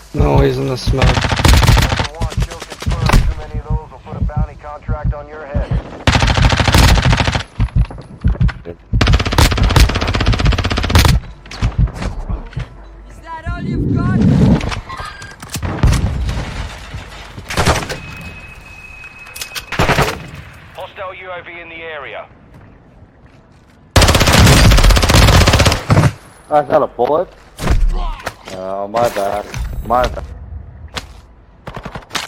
No, he's in the smoke. Number one, kill confirmed. Too many of those will put a bounty contract on your head. Is that all you've got? Hostile UAV in the area. I got a bullet. Oh, my bad. My bad.